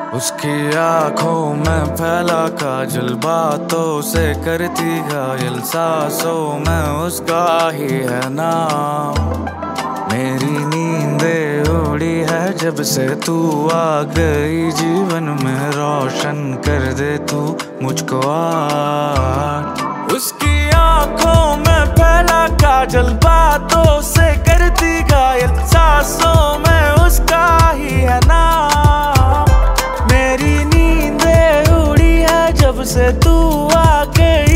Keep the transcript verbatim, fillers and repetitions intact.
उसकी आंखों में फैला काजल, बातों से करती घायल, सांसों में उसका ही है नाम। मेरी नींदें उड़ी है जब से तू आ गई जीवन में, रोशन कर दे तू मुझको आज। उसकी आंखों में फैला काजल, बातों से करती घायल।